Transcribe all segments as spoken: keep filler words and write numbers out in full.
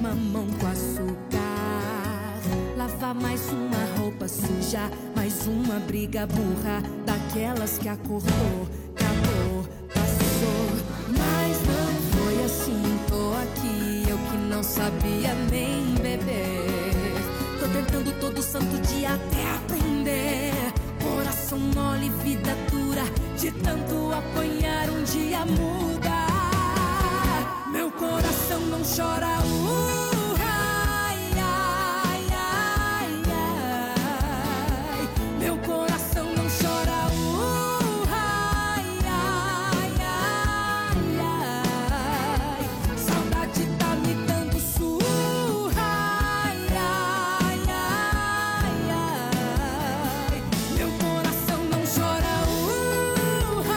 mamão com açúcar, lavar mais uma roupa suja, mais uma briga burra, daquelas que acordou, acabou, passou. Mas não foi assim, tô aqui, eu que não sabia nem beber. Tô tentando todo santo dia até aprender. Coração mole, vida dura, de tanto apanhar um dia muda. Meu coração não chora, uh, ai, ai, ai, ai. Meu coração não chora, uh, ai, ai, ai, ai. Saudade tá me dando surra, ai, ai, ai, ai. Meu coração não chora, uh,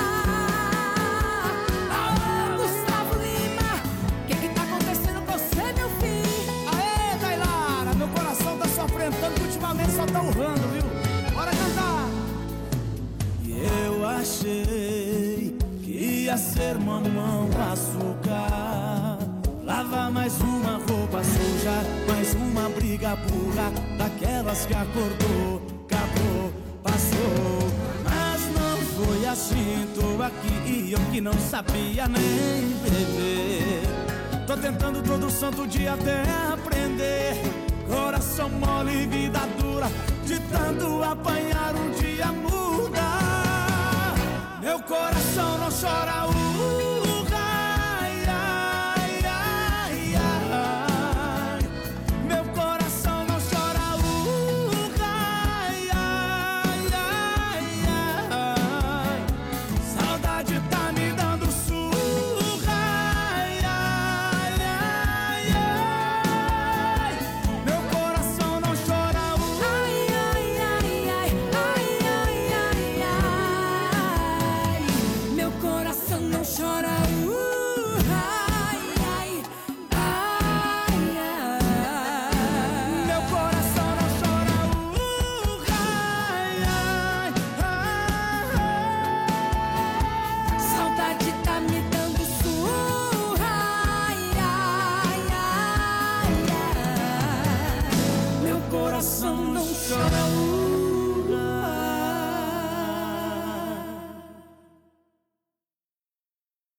ah, Gustavo Lima, que que tá acontecendo com você, meu filho? Aê, Dailara, meu coração tá sofrendo tanto que ultimamente só tá urrando, viu? Bora cantar! E eu achei que ia ser mamão com açúcar, lavar mais uma roupa suja, mais uma briga burra, daquelas que acordou, acabou, passou. Mas não foi assim, tô aqui e eu que não sabia nem beber. Tô tentando todo santo dia até aprender.